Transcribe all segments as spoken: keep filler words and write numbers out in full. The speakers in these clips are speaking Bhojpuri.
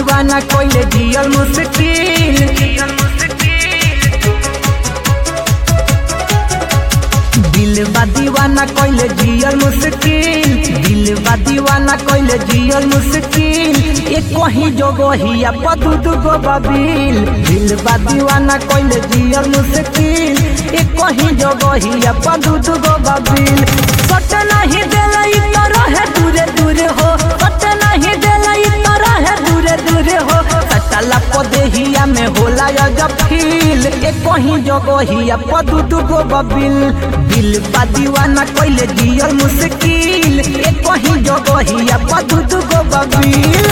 दीवाना कोइले जियल मुश्किल दिल बा दीवाना कोइले जियल मुश्किल दिल बा दीवाना कोइले जियल मुश्किल एक कहीं जगहिया पदू दुगो बबिल दिल बा दीवाना कोइले जियल मुश्किल एक कहीं जगहिया पदू दुगो बबिल सट नहीं देलई तो रहे दूरे दूरे हो सट नहीं देलई तो रहे दूरे दूरे हो सटला पदेहिया में होला जब फील एक कहीं जगहिया पदू दुगो बबिल दिल बा दीवाना कोइले जियल मुश्किल एक कहीं जगहिया पदू दुगो बबिल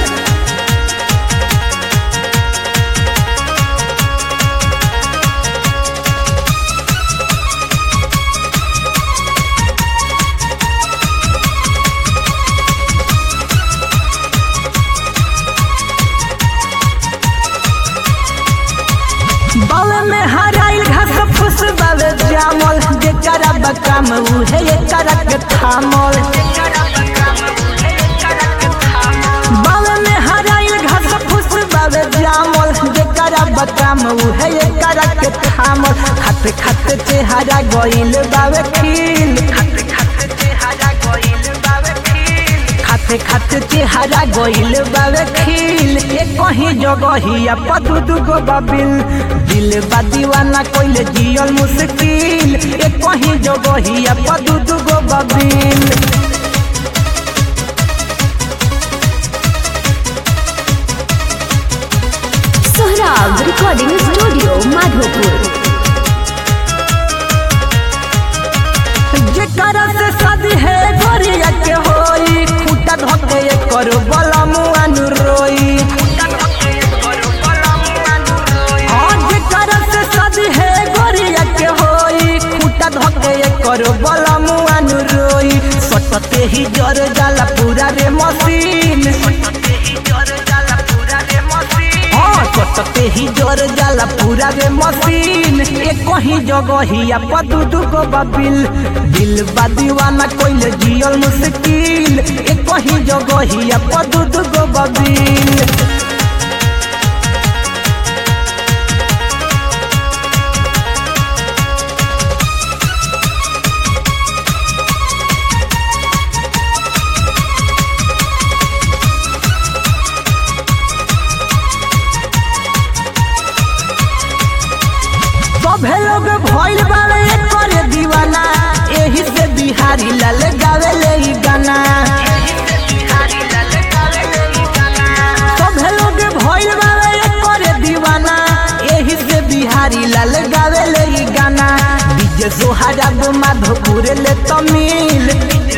बावे में हराइल घास फूस बावे जामल जेकरा बकाम उहे एकरा के थामल बावे में हराइल घास फूस बावे जामल जेकरा बकाम उहे एकरा के थामल खाते खाते चेहरा गइल बावे खिल खाते खाते चेहरा गइल बावे खिल खाते खाते चेहरा गइल बावे खिल एक कहीं जगहिया पदू दुगो बबिल दिल बा दीवाना कोइले जियल मुश्किल एक कहीं जगहिया पदू दुगो बबिल सोहराब रिकॉर्डिंग स्टूडियो माधोपुर। जेकरा से शादी है गोरिया के होई खूटा धके करो बलमुआ रोई करो बलमुआ रोई सटते ही जर जाला पूरा रे मशीन हाँ सटते ही जर जाला पूरा रे मशीन एक कहीं जगहिया पदू दुगो बबिल दिल बा दीवाना कोइले जियल मुश्किल एक कहीं जगहिया पदू दुगो बबिल सभे लोग भइल बावे करे दीवाना एही से बिहारी लाल गावे ले गाना सभे लोग भइल बावे करे दीवाना एही से बिहारी लाल गावे ले गाना डीजे सोहराब माधोपुर ले तमिल डीजे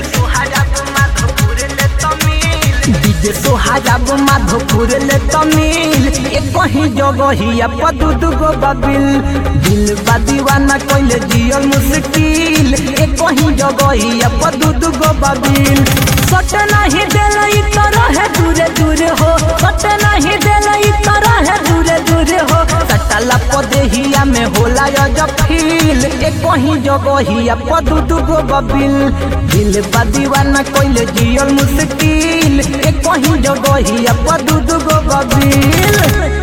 सोहराब माधोपुर ले तमिल एक कहीं जगहिया पदू दुगो बबिल दिल बा दीवाना कोइले जियल मुश्किल एक कहीं जगहिया पदू दुगो बबिल सट नहीं देलई तो रहे दूरे दूरे हो सट नहीं देलई तो रहे दूरे दूरे हो सटला पदेहिया में होला जब फील एक कहीं जगहिया पदू दुगो बबिल दिल बा दीवाना कोइले जियल मुश्किल एक कहीं जगहिया पदू दुगो बबिल।